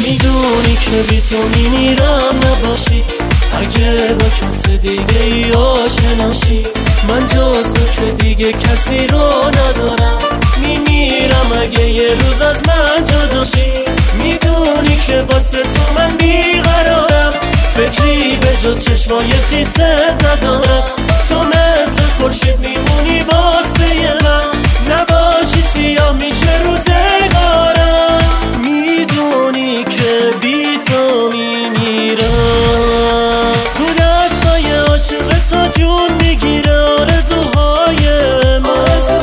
میدونی که بی تو میمیرم نباشی، اگه با کس دیگه ای آشناشی. من جز تو که دیگه کسی رو ندارم، میمیرم اگه یه روز از من جداشی. میدونی که واسه تو من بیقرارم، فکری به جز چشمای خیست ندارم. تو مثل خورشید میمونی واسه من، نباشی سیاه میشه روزگارم. میدونی که بی تو میمیرم، تو دستای عاشق تا جون میگیره آرزوهای من.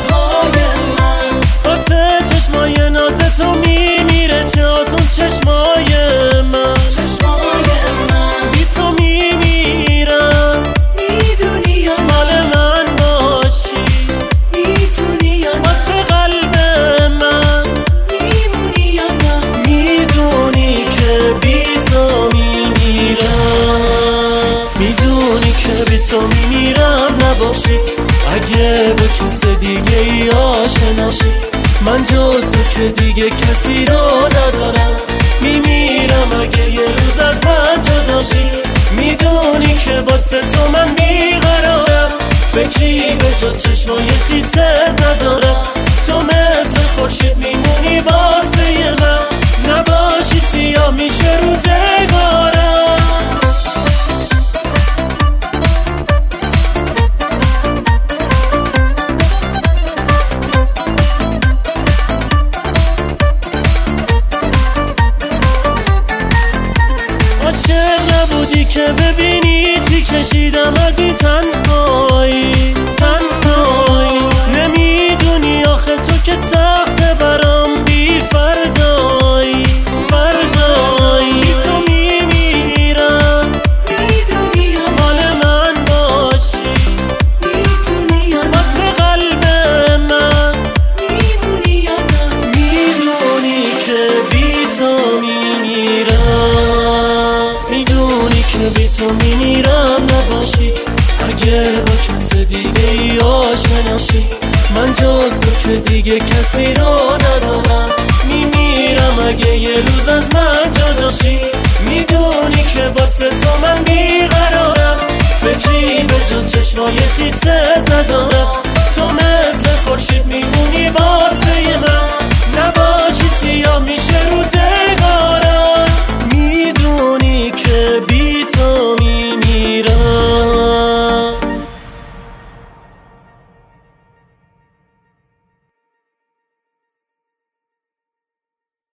واسه چشمای ناز تو میمیره چه از اون چشمای من. بی تو میمیرم، میدونی یا مال من باشی، میتونی یا واسه قلب من میمونی یا نه. میدونی که بی تو میمیرم، میدونی که بی تو میمیرم نباشی، اگه به کس دیگه ای آشناشی. من جز تو که دیگه کسی رو ندارم، میمیرم اگه یه روز از من جداشی. میدونی که واسه تو من بیقرارم، فکری به جز چشمای خیست ندارم. تو مثل خورشید میمونی واسه من، نباشی سیاه میشه روزگارم. عاشق نبودی که ببینی چی کشیدم از این تنهایی. نمیدونی آخه تو که سخته برام بی فردایی. بی تو میمیرم، میدونی یا مال من باشی، میتونی یا واسه قلب من میمونی یا نه. میدونی که بی تو میمیرم، میدونی که بی تو میمیرم نباشی، اگه با کس دیگه ای آشناشی. من جز تو که دیگه کسی رو ندارم، میمیرم اگه یه روز از من جداشی.